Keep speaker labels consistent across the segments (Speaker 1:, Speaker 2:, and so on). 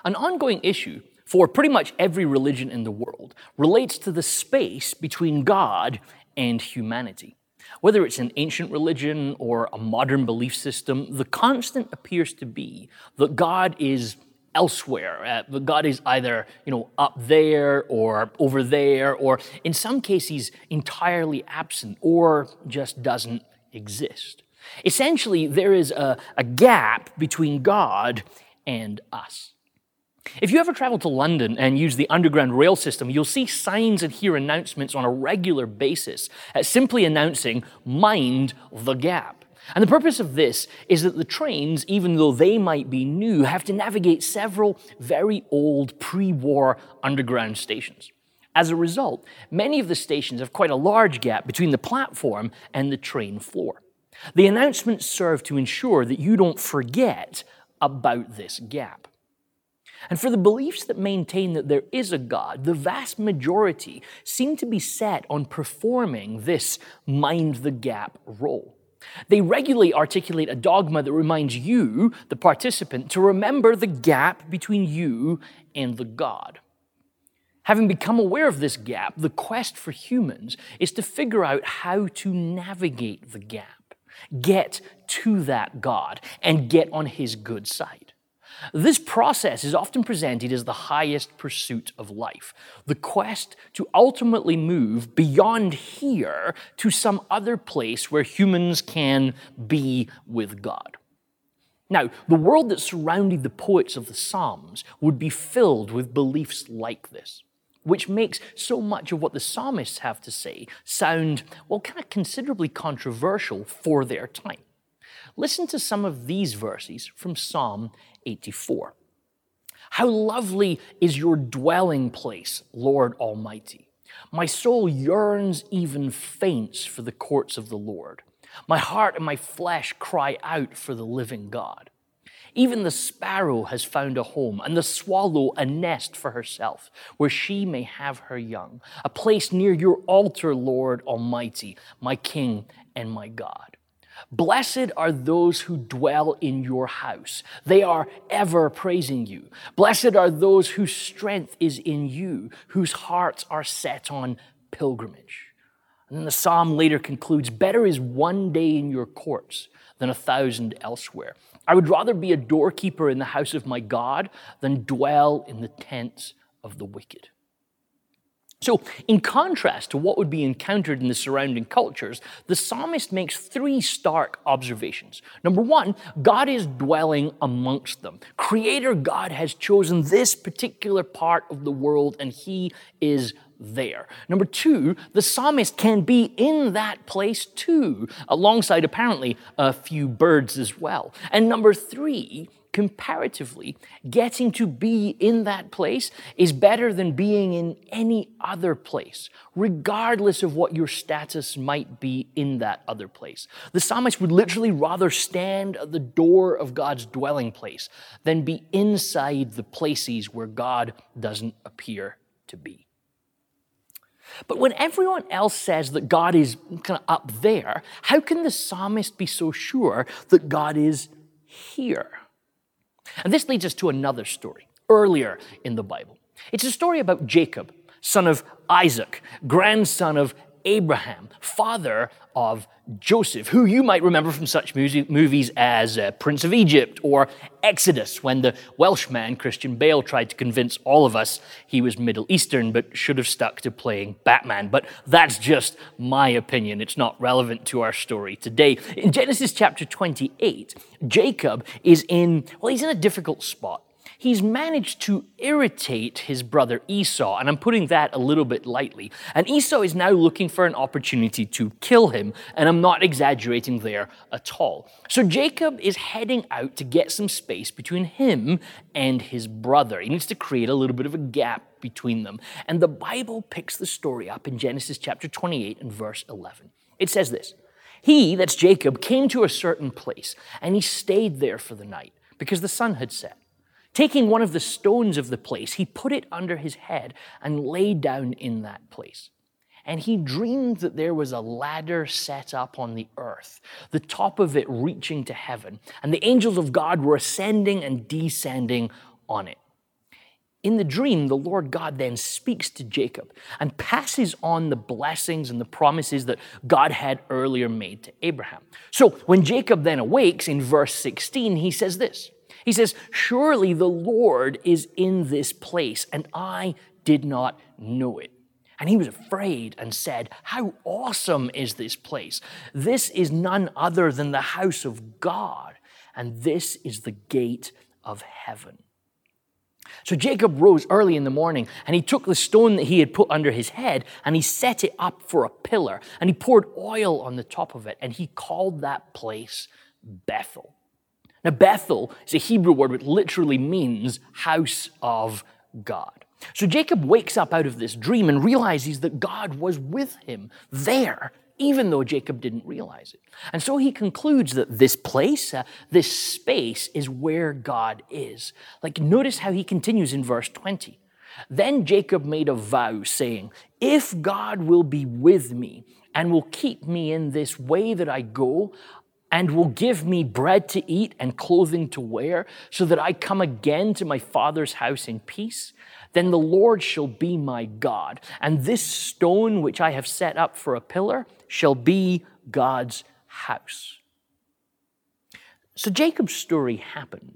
Speaker 1: An ongoing issue for pretty much every religion in the world relates to the space between God and humanity. Whether it's an ancient religion or a modern belief system, the constant appears to be that God is elsewhere. That God is either, up there or over there, or in some cases entirely absent or just doesn't exist. Essentially, there is a gap between God and us. If you ever travel to London and use the Underground rail system, you'll see signs and hear announcements on a regular basis, simply announcing, "Mind the gap." And the purpose of this is that the trains, even though they might be new, have to navigate several very old pre-war underground stations. As a result, many of the stations have quite a large gap between the platform and the train floor. The announcements serve to ensure that you don't forget about this gap. And for the beliefs that maintain that there is a God, the vast majority seem to be set on performing this mind the gap role. They regularly articulate a dogma that reminds you, the participant, to remember the gap between you and the God. Having become aware of this gap, the quest for humans is to figure out how to navigate the gap, get to that God, and get on His good side. This process is often presented as the highest pursuit of life, the quest to ultimately move beyond here to some other place where humans can be with God. Now, the world that surrounded the poets of the Psalms would be filled with beliefs like this, which makes so much of what the psalmists have to say sound, kind of considerably controversial for their time. Listen to some of these verses from Psalm 84. "How lovely is your dwelling place, Lord Almighty. My soul yearns, even faints, for the courts of the Lord. My heart and my flesh cry out for the living God. Even the sparrow has found a home, and the swallow a nest for herself, where she may have her young, a place near your altar, Lord Almighty, my King and my God. Blessed are those who dwell in your house. They are ever praising you. Blessed are those whose strength is in you, whose hearts are set on pilgrimage." And then the psalm later concludes, "Better is one day in your courts than 1,000 elsewhere. I would rather be a doorkeeper in the house of my God than dwell in the tents of the wicked." So, in contrast to what would be encountered in the surrounding cultures, the psalmist makes three stark observations. Number one, God is dwelling amongst them. Creator God has chosen this particular part of the world, and He is there. Number two, the psalmist can be in that place too, alongside apparently a few birds as well. And number three, comparatively, getting to be in that place is better than being in any other place, regardless of what your status might be in that other place. The psalmist would literally rather stand at the door of God's dwelling place than be inside the places where God doesn't appear to be. But when everyone else says that God is kind of up there, how can the psalmist be so sure that God is here? And this leads us to another story, earlier in the Bible. It's a story about Jacob, son of Isaac, grandson of Abraham, father of Joseph, who you might remember from such movies as Prince of Egypt or Exodus, when the Welshman Christian Bale tried to convince all of us he was Middle Eastern but should have stuck to playing Batman. But that's just my opinion. It's not relevant to our story today. In Genesis chapter 28, Jacob is he's in a difficult spot. He's managed to irritate his brother Esau, and I'm putting that a little bit lightly. And Esau is now looking for an opportunity to kill him, and I'm not exaggerating there at all. So Jacob is heading out to get some space between him and his brother. He needs to create a little bit of a gap between them. And the Bible picks the story up in Genesis chapter 28 and verse 11. It says this, "He," that's Jacob, "came to a certain place, and he stayed there for the night, because the sun had set. Taking one of the stones of the place, he put it under his head and lay down in that place. And he dreamed that there was a ladder set up on the earth, the top of it reaching to heaven, and the angels of God were ascending and descending on it. In the dream, the Lord God then speaks to Jacob and passes on the blessings and the promises that God had earlier made to Abraham. So when Jacob then awakes in verse 16, he says this. He says, "Surely the Lord is in this place, and I did not know it." And he was afraid and said, "How awesome is this place? This is none other than the house of God, and this is the gate of heaven." So Jacob rose early in the morning, and he took the stone that he had put under his head, and he set it up for a pillar, and he poured oil on the top of it, and he called that place Bethel. Now, Bethel is a Hebrew word which literally means house of God. So Jacob wakes up out of this dream and realizes that God was with him there, even though Jacob didn't realize it. And so he concludes that this place, this space, is where God is. Like, notice how he continues in verse 20. "Then Jacob made a vow, saying, 'If God will be with me and will keep me in this way that I go, and will give me bread to eat and clothing to wear, so that I come again to my father's house in peace, then the Lord shall be my God, and this stone which I have set up for a pillar shall be God's house.'" So Jacob's story happened,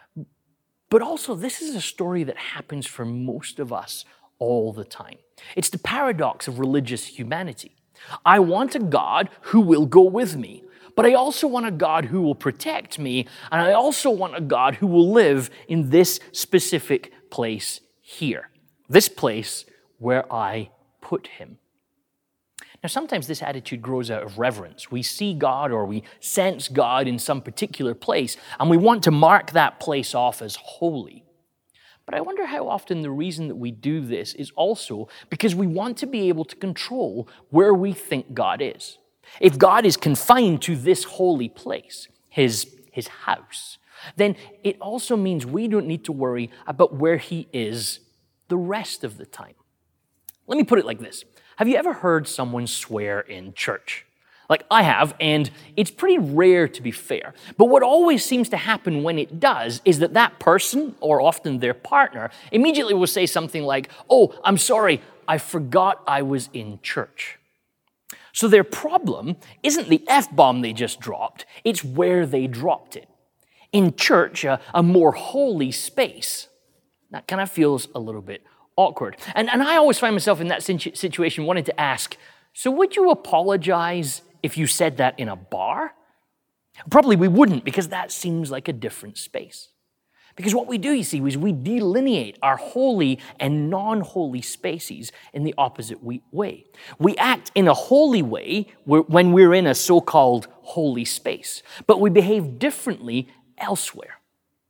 Speaker 1: but also this is a story that happens for most of us all the time. It's the paradox of religious humanity. I want a God who will go with me, but I also want a God who will protect me, and I also want a God who will live in this specific place here, this place where I put him. Now, sometimes this attitude grows out of reverence. We see God or we sense God in some particular place, and we want to mark that place off as holy. But I wonder how often the reason that we do this is also because we want to be able to control where we think God is. If God is confined to this holy place, his house, then it also means we don't need to worry about where he is the rest of the time. Let me put it like this. Have you ever heard someone swear in church? Like I have, and it's pretty rare to be fair. But what always seems to happen when it does is that person, or often their partner, immediately will say something like, "Oh, I'm sorry, I forgot I was in church." So their problem isn't the F-bomb they just dropped, it's where they dropped it. In church, a more holy space, that kind of feels a little bit awkward. And I always find myself in that situation wanting to ask, so would you apologize if you said that in a bar? Probably we wouldn't, because that seems like a different space. Because what we do, you see, is we delineate our holy and non-holy spaces in the opposite way. We act in a holy way when we're in a so-called holy space, but we behave differently elsewhere.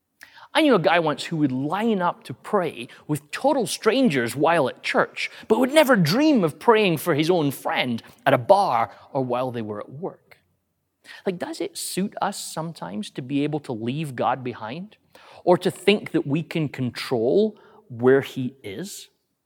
Speaker 1: I knew a guy once who would line up to pray with total strangers while at church, but would never dream of praying for his own friend at a bar or while they were at work. Like, does it suit us sometimes to be able to leave God behind? Or to think that we can control where he is?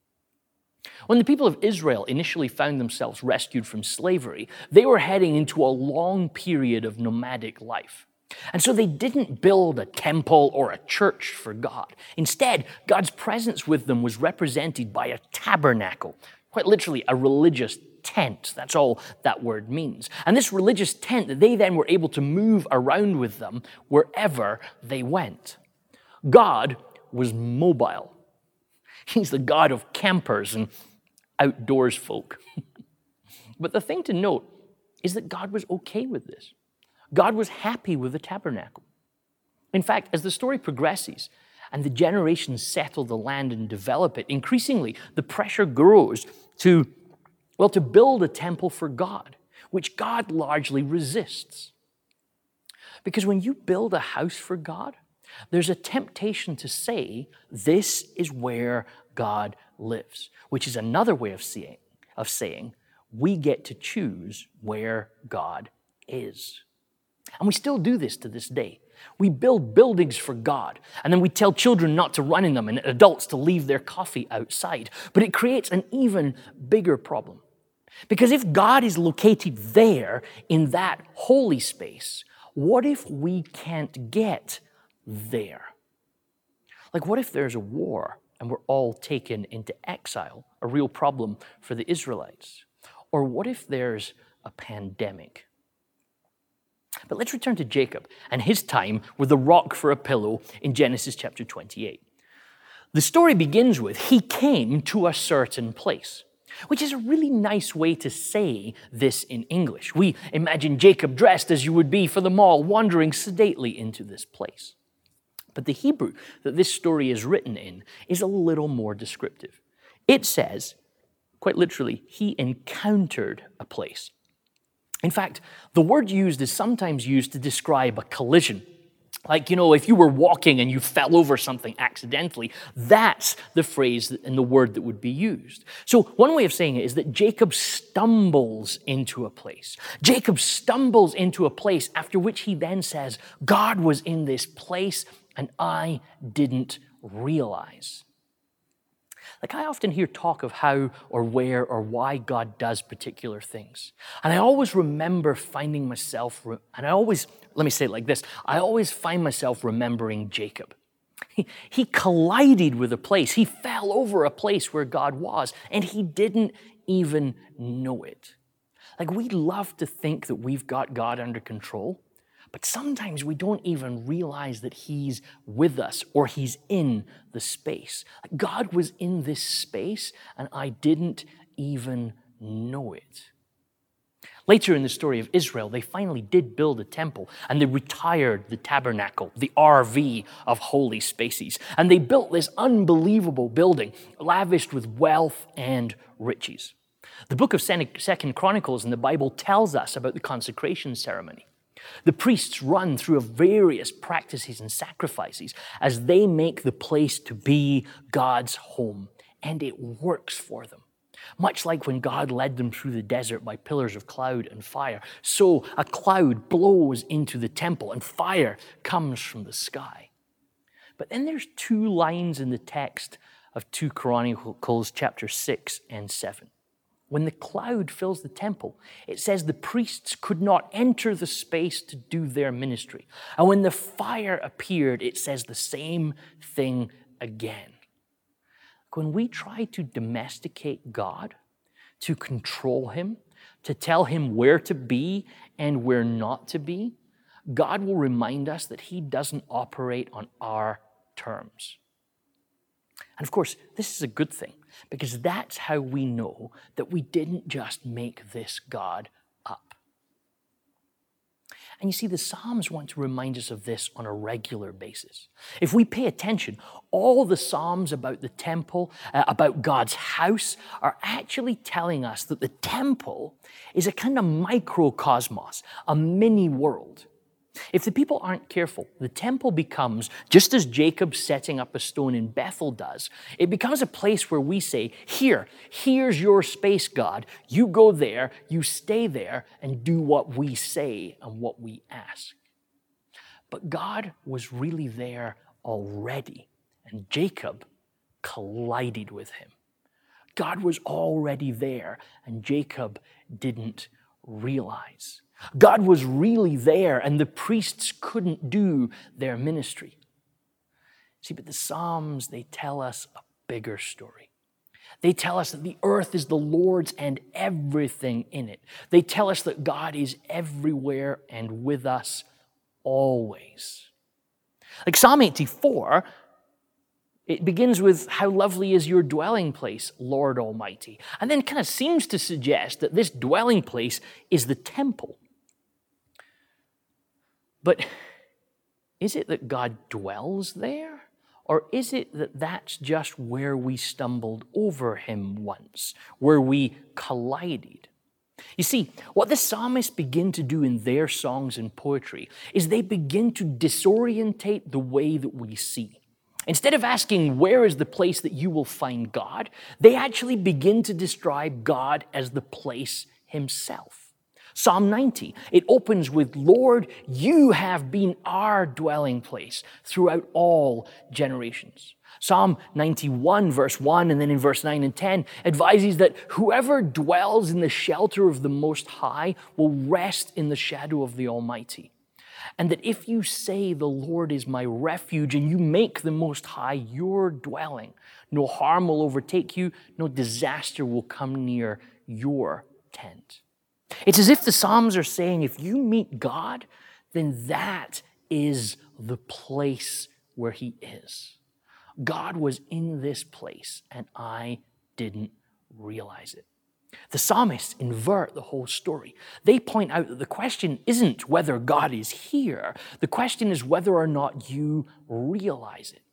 Speaker 1: When the people of Israel initially found themselves rescued from slavery, they were heading into a long period of nomadic life. And so they didn't build a temple or a church for God. Instead, God's presence with them was represented by a tabernacle, quite literally a religious tent. That's all that word means. And this religious tent that they then were able to move around with them wherever they went. God was mobile. He's the God of campers and outdoors folk. But the thing to note is that God was okay with this. God was happy with the tabernacle. In fact, as the story progresses and the generations settle the land and develop it, increasingly the pressure grows to build a temple for God, which God largely resists. Because when you build a house for God, there's a temptation to say, this is where God lives, which is another way of saying we get to choose where God is. And we still do this to this day. We build buildings for God, and then we tell children not to run in them and adults to leave their coffee outside. But it creates an even bigger problem. Because if God is located there in that holy space, what if we can't get there? Like, what if there's a war and were all taken into exile, a real problem for the Israelites? Or what if there's a pandemic? But let's return to Jacob and his time with a rock for a pillow in Genesis chapter 28. The story begins with, he came to a certain place, which is a really nice way to say this in English. We imagine Jacob dressed as you would be for the mall, wandering sedately into this place. But the Hebrew that this story is written in is a little more descriptive. It says, quite literally, he encountered a place. In fact, the word used is sometimes used to describe a collision. Like, if you were walking and you fell over something accidentally, that's the phrase and the word that would be used. So one way of saying it is that Jacob stumbles into a place. Jacob stumbles into a place after which he then says, God was in this place and I didn't realize. Like, I often hear talk of how or where or why God does particular things. And I always remember finding myself, let me say it like this, I always find myself remembering Jacob. He collided with a place. He fell over a place where God was, and he didn't even know it. Like, we love to think that we've got God under control, but sometimes we don't even realize that he's with us or he's in the space. God was in this space and I didn't even know it. Later in the story of Israel, they finally did build a temple and they retired the tabernacle, the RV of holy spaces. And they built this unbelievable building, lavished with wealth and riches. The book of 2 Chronicles in the Bible tells us about the consecration ceremony. The priests run through various practices and sacrifices as they make the place to be God's home, and it works for them. Much like when God led them through the desert by pillars of cloud and fire, so a cloud blows into the temple and fire comes from the sky. But then there's two lines in the text of 2 Chronicles chapter 6 and 7. When the cloud fills the temple, it says the priests could not enter the space to do their ministry. And when the fire appeared, it says the same thing again. When we try to domesticate God, to control him, to tell him where to be and where not to be, God will remind us that he doesn't operate on our terms. And of course, this is a good thing, because that's how we know that we didn't just make this God up. And you see, the Psalms want to remind us of this on a regular basis. If we pay attention, all the Psalms about the temple, about God's house, are actually telling us that the temple is a kind of microcosmos, a mini world. If the people aren't careful, the temple becomes, just as Jacob setting up a stone in Bethel does, it becomes a place where we say, here's your space, God. You go there, you stay there, and do what we say and what we ask. But God was really there already, and Jacob collided with him. God was already there, and Jacob didn't realize. God was really there, and the priests couldn't do their ministry. See, but the Psalms, they tell us a bigger story. They tell us that the earth is the Lord's and everything in it. They tell us that God is everywhere and with us always. Like Psalm 84, it begins with, how lovely is your dwelling place, Lord Almighty. And then kind of seems to suggest that this dwelling place is the temple. But is it that God dwells there? Or is it that that's just where we stumbled over him once, where we collided? You see, what the psalmists begin to do in their songs and poetry is they begin to disorientate the way that we see. Instead of asking, where is the place that you will find God, they actually begin to describe God as the place himself. Psalm 90, it opens with, Lord, you have been our dwelling place throughout all generations. Psalm 91, verse 1, and then in verse 9 and 10, advises that whoever dwells in the shelter of the Most High will rest in the shadow of the Almighty. And that if you say the Lord is my refuge and you make the Most High your dwelling, no harm will overtake you, no disaster will come near your tent. It's as if the Psalms are saying, if you meet God, then that is the place where He is. God was in this place, and I didn't realize it. The psalmists invert the whole story. They point out that the question isn't whether God is here. The question is whether or not you realize it.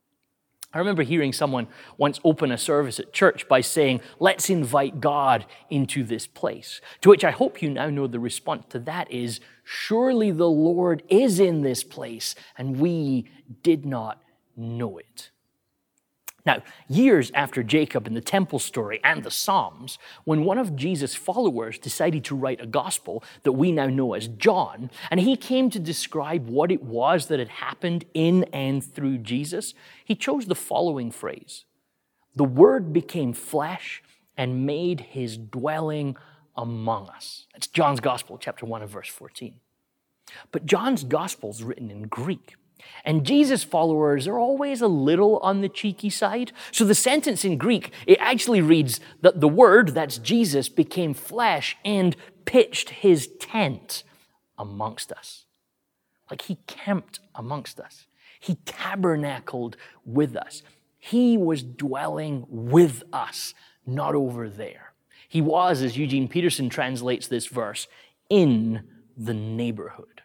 Speaker 1: I remember hearing someone once open a service at church by saying, let's invite God into this place. To which I hope you now know the response to that is, surely the Lord is in this place, and we did not know it. Now, years after Jacob and the temple story and the Psalms, when one of Jesus' followers decided to write a gospel that we now know as John, and he came to describe what it was that had happened in and through Jesus, he chose the following phrase: "The Word became flesh and made His dwelling among us." That's John's Gospel, chapter 1 and verse 14. But John's Gospel is written in Greek. And Jesus' followers are always a little on the cheeky side. So the sentence in Greek, it actually reads that the Word, that's Jesus, became flesh and pitched His tent amongst us. Like He camped amongst us. He tabernacled with us. He was dwelling with us, not over there. He was, as Eugene Peterson translates this verse, in the neighborhood.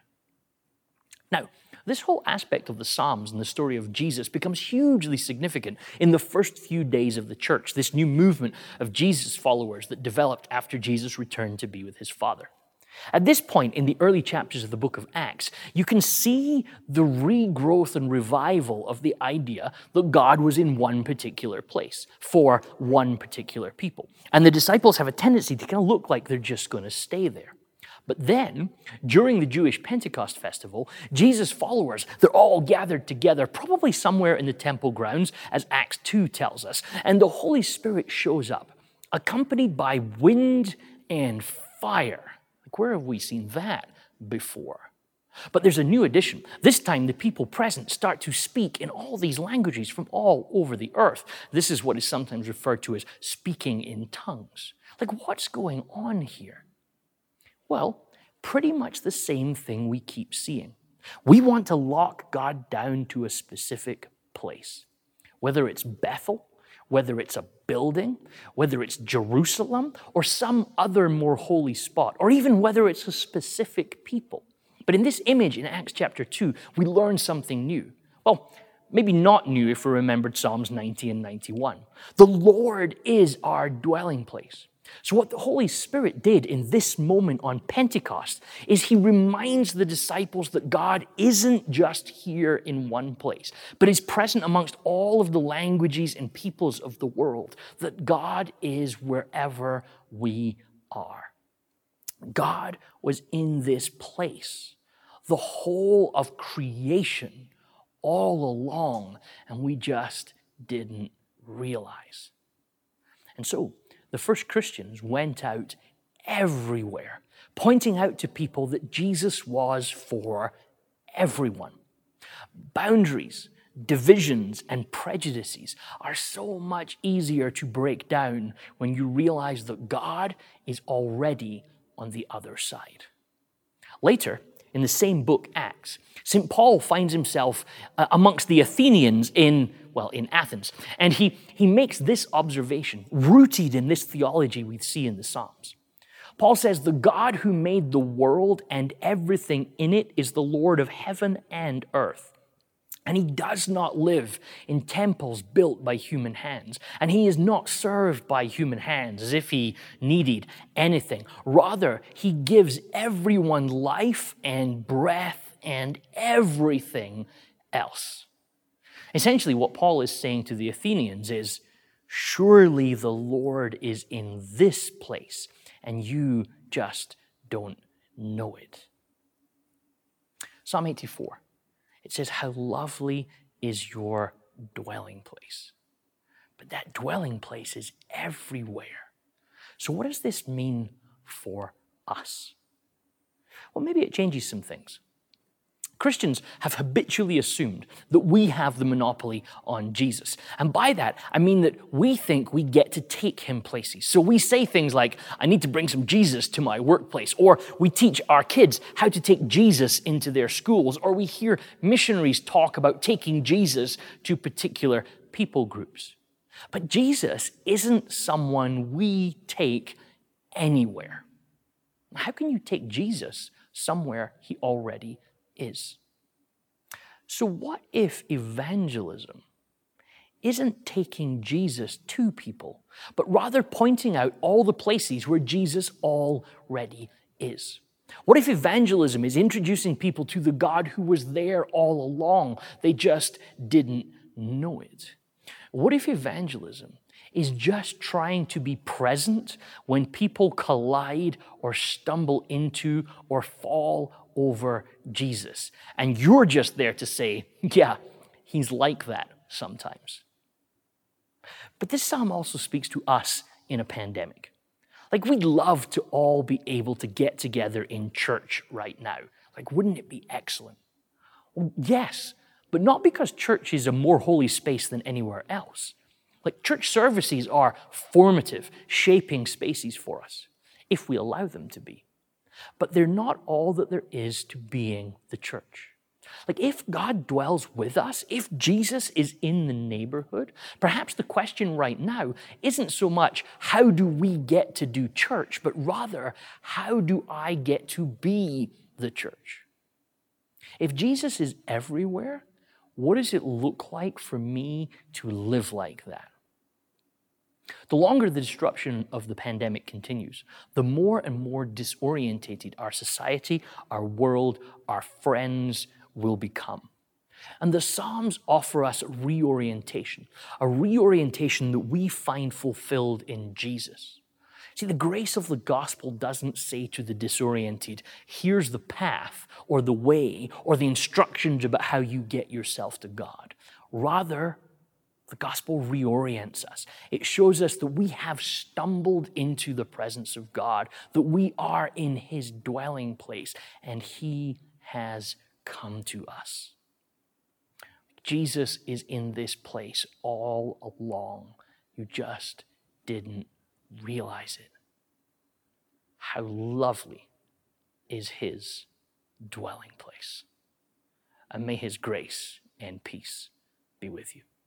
Speaker 1: Now, this whole aspect of the Psalms and the story of Jesus becomes hugely significant in the first few days of the church, this new movement of Jesus' followers that developed after Jesus returned to be with His Father. At this point in the early chapters of the book of Acts, you can see the regrowth and revival of the idea that God was in one particular place for one particular people. And the disciples have a tendency to kind of look like they're just going to stay there. But then, during the Jewish Pentecost festival, Jesus' followers, they're all gathered together, probably somewhere in the temple grounds, as Acts 2 tells us, and the Holy Spirit shows up, accompanied by wind and fire. Like, where have we seen that before? But there's a new addition. This time, the people present start to speak in all these languages from all over the earth. This is what is sometimes referred to as speaking in tongues. Like, what's going on here? Well, pretty much the same thing we keep seeing. We want to lock God down to a specific place, whether it's Bethel, whether it's a building, whether it's Jerusalem, or some other more holy spot, or even whether it's a specific people. But in this image in Acts chapter 2, we learn something new. Well, maybe not new if we remembered Psalms 90 and 91. The Lord is our dwelling place. So what the Holy Spirit did in this moment on Pentecost is He reminds the disciples that God isn't just here in one place, but is present amongst all of the languages and peoples of the world, that God is wherever we are. God was in this place, the whole of creation, all along, and we just didn't realize. And so, the first Christians went out everywhere, pointing out to people that Jesus was for everyone. Boundaries, divisions, and prejudices are so much easier to break down when you realize that God is already on the other side. Later, in the same book, Acts, St. Paul finds himself amongst the Athenians in Athens. And he makes this observation, rooted in this theology we see in the Psalms. Paul says, "The God who made the world and everything in it is the Lord of heaven and earth. And He does not live in temples built by human hands. And He is not served by human hands as if He needed anything. Rather, He gives everyone life and breath and everything else." Essentially, what Paul is saying to the Athenians is, surely the Lord is in this place, and you just don't know it. Psalm 84. It says, "How lovely is your dwelling place." But that dwelling place is everywhere. So what does this mean for us? Well, maybe it changes some things. Christians have habitually assumed that we have the monopoly on Jesus. And by that, I mean that we think we get to take him places. So we say things like, I need to bring some Jesus to my workplace, or we teach our kids how to take Jesus into their schools, or we hear missionaries talk about taking Jesus to particular people groups. But Jesus isn't someone we take anywhere. How can you take Jesus somewhere he already is? So what if evangelism isn't taking Jesus to people, but rather pointing out all the places where Jesus already is? What if evangelism is introducing people to the God who was there all along? They just didn't know it. What if evangelism is just trying to be present when people collide or stumble into or fall over Jesus? And you're just there to say, yeah, he's like that sometimes. But this psalm also speaks to us in a pandemic. Like, we'd love to all be able to get together in church right now. Like, wouldn't it be excellent? Well, yes, but not because church is a more holy space than anywhere else. Like, church services are formative, shaping spaces for us, if we allow them to be. But they're not all that there is to being the church. Like, if God dwells with us, if Jesus is in the neighborhood, perhaps the question right now isn't so much, how do we get to do church, but rather, how do I get to be the church? If Jesus is everywhere, what does it look like for me to live like that? The longer the disruption of the pandemic continues, the more and more disorientated our society, our world, our friends will become. And the Psalms offer us reorientation, a reorientation that we find fulfilled in Jesus. See, the grace of the gospel doesn't say to the disoriented, here's the path or the way or the instructions about how you get yourself to God. Rather, the gospel reorients us. It shows us that we have stumbled into the presence of God, that we are in his dwelling place, and he has come to us. Jesus is in this place all along. You just didn't realize it. How lovely is his dwelling place. And may his grace and peace be with you.